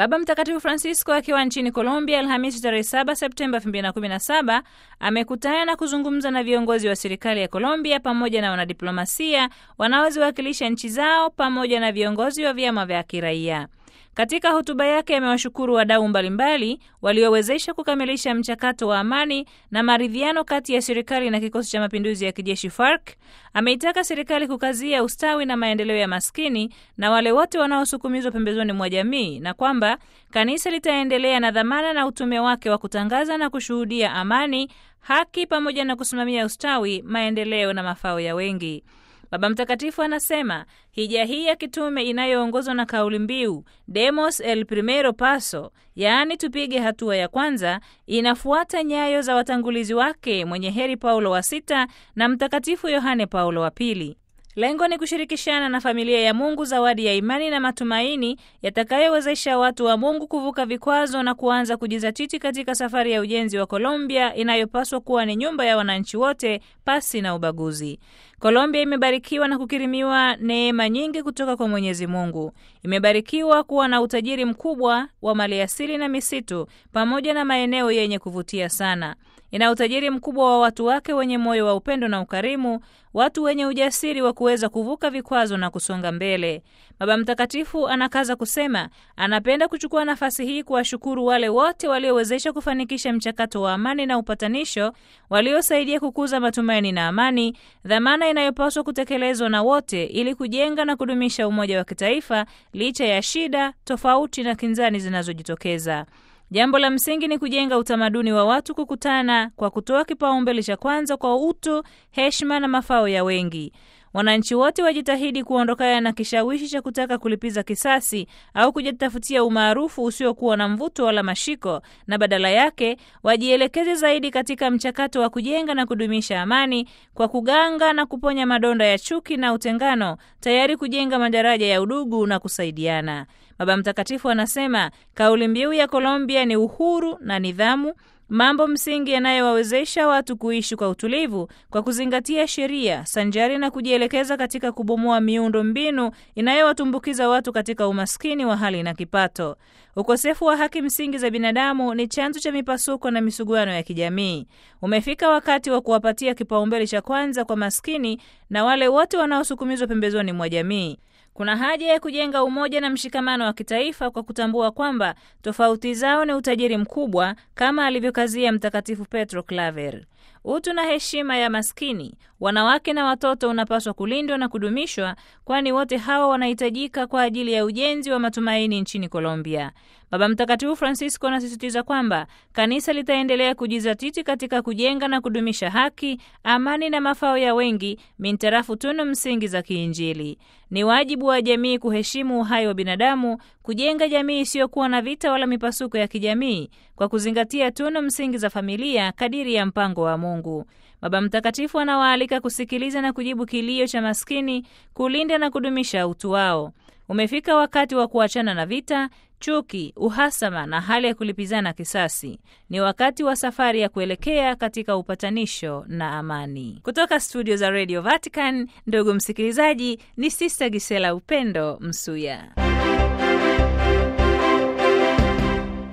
Baba Mtakatifu Francisco akiwa nchini Colombia Alhamisi tarehe 7 Septemba 2017 amekutana na kuzungumza na viongozi wa serikali ya Colombia pamoja na wanadiplomasia wanaoziwakilisha nchi zao pamoja na viongozi wa vyama vya kiraia. Katika hotuba yake amewashukuru wadau mbalimbali waliowezesha kukamilisha mchakato wa amani na maridhiano kati ya serikali na kikosi cha mapinduzi ya kijeshi FARC. Ameitaka serikali kukazia ustawi na maendeleo ya maskini na wale wote wanaosukumizwa pembezoni mwa jamii, na kwamba kanisa litaendelea na dhamana na utume wake wa kutangaza na kushuhudia amani, haki pamoja na kusimamia ustawi, maendeleo na mafao ya wengi. Baba Mtakatifu anasema hija hii ya kitume inayoongozwa na kauli mbiu Demos el primero paso, yaani tupige hatua ya kwanza, inafuata nyayo za watangulizi wake mwenye heri Paulo wa Sita na Mtakatifu Yohane Paulo wa Pili. Lengo ni kushirikishana na familia ya Mungu zawadi ya imani na matumaini yatakayowezesha watu wa Mungu kuvuka vikwazo na kuanza kujizatiti katika safari ya ujenzi wa Colombia inayopaswa kuwa ni nyumba ya wananchi wote pasi na ubaguzi. Colombia imebarikiwa na kukirimiwa neema nyingi kutoka kwa Mwenyezi Mungu. Imebarikiwa kuwa na utajiri mkubwa wa maliasili na misitu pamoja na maeneo yenye kuvutia sana. Ina utajiri mkubwa wa watu wake wenye moyo wa upendo na ukarimu, watu wenye ujasiri wa kuweza kuvuka vikwazo na kusonga mbele. Baba Mtakatifu anakaza kusema, anapenda kuchukua nafasi hii kuwashukuru wale wote waliowezesha kufanikisha mchakato wa amani na upatanisho, waliosaidia kukuza matumaini na amani, dhamana inayopaswa kutekelezwa na wote ili kujenga na kudumisha umoja wa kitaifa licha ya shida, tofauti na kinzani zinazojitokeza. Jambo la msingi ni kujenga utamaduni wa watu kukutana kwa kutoa kipaumbele cha kwanza kwa utu, heshima na mafao ya wengi. Wananchi wote wajitahidi kuondokana na kishawishi cha kutaka kulipiza kisasi au kujitafutia umaarufu usiokuwa na mvuto wala mashiko, na badala yake wajielekeze zaidi katika mchakato wa kujenga na kudumisha amani kwa kuganga na kuponya madonda ya chuki na utengano, tayari kujenga madaraja ya udugu na kusaidiana. Baba Mtakatifu anasema kauli mbiu ya Colombia ni uhuru na nidhamu, mambo msingi yanayowawezesha watu kuishi kwa utulivu kwa kuzingatia sheria sanjari na kujielekeza katika kubomoa miundo mbinu inayowatumbukiza watu katika umaskini wa hali na kipato. Ukosefu wa haki msingi za binadamu ni chanzo cha mipasuko na misuguano ya kijamii. Umefika wakati wa kuwapatia kipaumbele cha kwanza kwa maskini na wale wote wanaosukumizwa pembezoni mwa jamii. Kuna haja ya kujenga umoja na mshikamano wa kitaifa kwa kutambua kwamba tofauti zao ni utajiri mkubwa, kama alivyokazia Mtakatifu Petro Claver. Utu na heshima ya maskini, wanawake na watoto unapaswa kulindwa na kudumishwa, kwani wote hawa wanahitajika kwa ajili ya ujenzi wa matumaini nchini Colombia. Baba Mtakatifu Francisco anasisitiza kwamba kanisa litaendelea kujizatiti katika kujenga na kudumisha haki, amani na mafao ya wengi mintarafu tunu msingi za kiinjili. Ni wajibu wa jamii kuheshimu uhai wa binadamu, kujenga jamii isiyokuwa na vita wala mipasuko ya kijamii kwa kuzingatia tunu msingi za familia kadiri ya mpango wa Mungu. Baba Mtakatifu anawaalika kusikiliza na kujibu kilio cha maskini, kulinda na kudumisha utu wao. Umefika wakati wa kuachana na vita, chuki, uhasama na hali ya kulipizana kisasi. Ni wakati wa safari ya kuelekea katika upatanisho na amani. Kutoka studio za Radio Vatican, ndugu msikilizaji, ni Sister Gisela Upendo Msuya.